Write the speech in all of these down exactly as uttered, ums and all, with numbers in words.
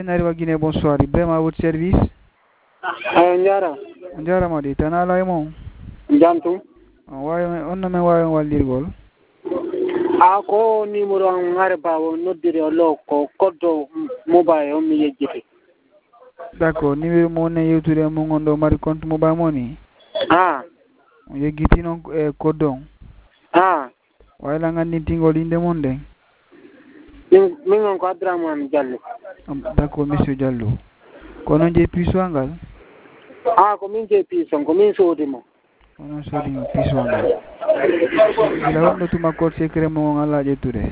Nariwa Guinée, bonsoir. Ibrahima à votre service. Ayo njara. Njara madi tanala e mon. Jantum. Wawi on men wawi waldirgol. A ko numéro an ngare bawo noddire lo ko koddo mobile on mi yejjiti. D'accord, numéro mo ne yewtude mo gondo mari compte mobile moni. Ah. On yeggiti non e koddo. Ah. Wayla ngandintingol inde mon den. Min min ko Abdourahmane Diallo. D'accord, monsieur Diallo. Kono je puiswangal. Ah, ko min je puison ko min sodi mo. Kono sodi puiswangal. Ila wonno tuma code secret mo ngala je touré.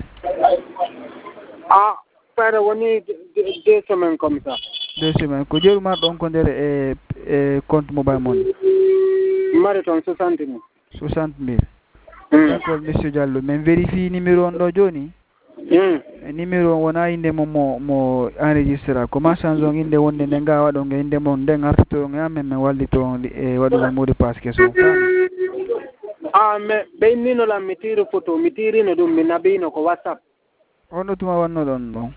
Ah, para woni deux semaines comme ça. Deux semaines. Ko jeru ma don ko der e e compte mobile money. Mari ton soixante mille. soixante mille. D'accord, monsieur Diallo. Men vérifie numéro on do joni. Mm. Numéro wona inde mo mo mo enregistra comment changeon inde wonde ne ngawa do inde mon den arto ngam men wallito e wadu mot de passe question. Ah, mais be nino la mitiro photo mitirino dum mi nabino ko WhatsApp. Ono tuma wanno don don.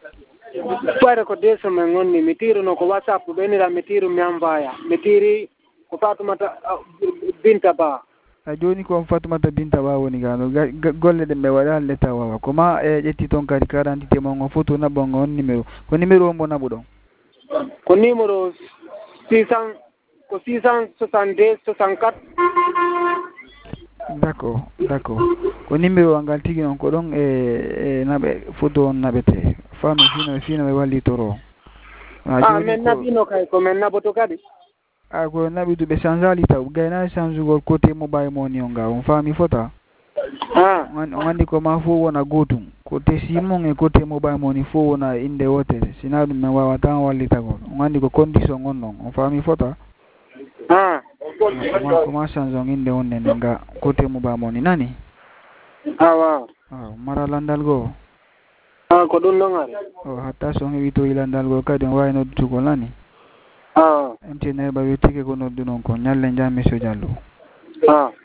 Pare ko deux semaines ngonni mitirino ko WhatsApp be ni la mitiro mi envoya. Mitiri ko Fatumata Binta Ba. A joni ko Fatumata Binta Ba woni gano golle de be wada leta wawa koma e jetti ton kadi quarante mon photo na bongo on numéro ko numéro mo nabu don ko numéro six cents ko six cent soixante-deux soixante-quatre. D'accord, d'accord. Ko numéro angal tigi on ko don e nabe photo on nabete fami fino fino e walli toro. Ah, men nabino kay ko men naboto kadi. Ah, ko nabi to be changeali taw gayna change gol côté mobile money on ga on fami fota. Ah, on andi ko ma fo wona gotum côté simon e côté mobile money fo wona inde wotere sina dum me wawa tan walli tagol on andi ko condition on non on fami fota. Ah, ko ma change on inde wonde nga côté mobile money nani. Ah, wow. Ah, mara landal go. Ah, ko dun non ari. Oh, hatta so ngi to ilandal go kadi on wayno tugo nani. Ah. M T N ba wetike ko noddu non ko nyalle jam monsieur Diallo. Ah.